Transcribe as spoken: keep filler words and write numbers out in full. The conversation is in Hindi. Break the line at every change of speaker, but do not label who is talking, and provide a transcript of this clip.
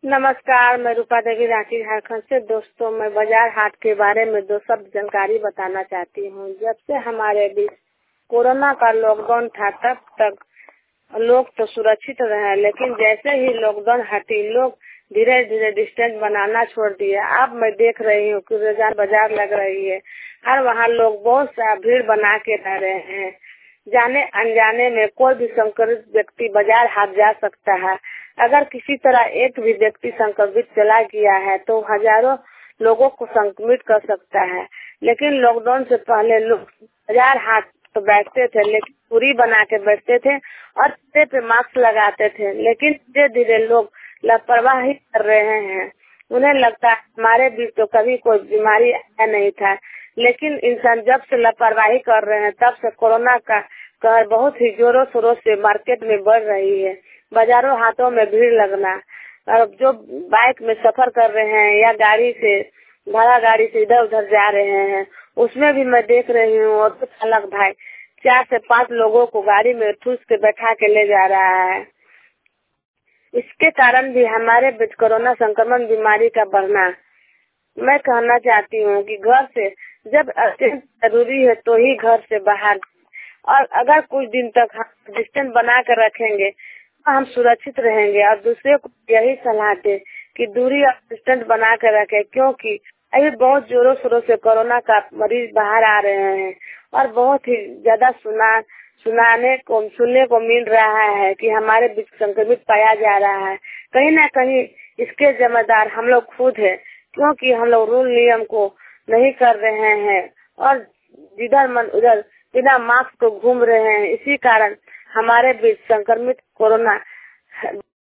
नमस्कार, मैं रूपा देवी रांची झारखंड से। दोस्तों, मैं बाजार हाट के बारे में दो शब्द जानकारी बताना चाहती हूँ। जब से हमारे बीच कोरोना का लॉकडाउन था तब तक लोग तो सुरक्षित रहे, लेकिन जैसे ही लॉकडाउन हटी लोग धीरे धीरे डिस्टेंस बनाना छोड़ दिए। अब मैं देख रही हूँ कि रोजाना बाजार लग रही है, हर वहाँ लोग बहुत सा भीड़ बना के रह रहे हैं। जाने अनजाने में कोई भी संक्रमित व्यक्ति बाजार हाट जा सकता है। अगर किसी तरह एक भी व्यक्ति संक्रमित चला गया है तो हजारों लोगों को संक्रमित कर सकता है। लेकिन लॉकडाउन से पहले लोग बाजार हाट तो बैठते थे, लेकिन दूरी बना के बैठते थे और चेहरे पे मास्क लगाते थे। लेकिन धीरे धीरे लोग लापरवाही कर रहे हैं। उन्हें लगता है हमारे बीच तो कभी कोई बीमारी आया नहीं था, लेकिन इंसान जब से लापरवाही कर रहे हैं तब से कोरोना का कहर बहुत ही जोरों शोरों से मार्केट में बढ़ रही है। बाजारों हाटों में भीड़ लगना, और जो बाइक में सफर कर रहे हैं या गाड़ी से भाड़ा गाड़ी से इधर उधर जा रहे हैं, उसमें भी मैं देख रही हूँ और कुछ अलग भाई चार से पांच लोगों को गाड़ी में ठूस के बैठा के ले जा रहा है। इसके कारण भी हमारे बीच कोरोना संक्रमण बीमारी का बढ़ना। मैं कहना चाहती हूँ कि घर से जब अत्यंत जरूरी है तो ही घर से बाहर, और अगर कुछ दिन तक हम डिस्टेंस बना कर रखेंगे तो हम सुरक्षित रहेंगे। और दूसरे को यही सलाह दे कि दूरी और डिस्टेंस बना कर रखें, क्योंकि अभी बहुत जोरों शोरों से कोरोना का मरीज बाहर आ रहे हैं और बहुत ही ज्यादा सुना सुनाने को सुनने को मिल रहा है कि हमारे बीच संक्रमित पाया जा रहा है। कहीं ना कहीं इसके जिम्मेदार हम लोग खुद है, क्योंकि हम लोग रूल नियम को नहीं कर रहे हैं और जिधर मन उधर बिना मास्क को घूम रहे हैं। इसी कारण हमारे बीच संक्रमित कोरोना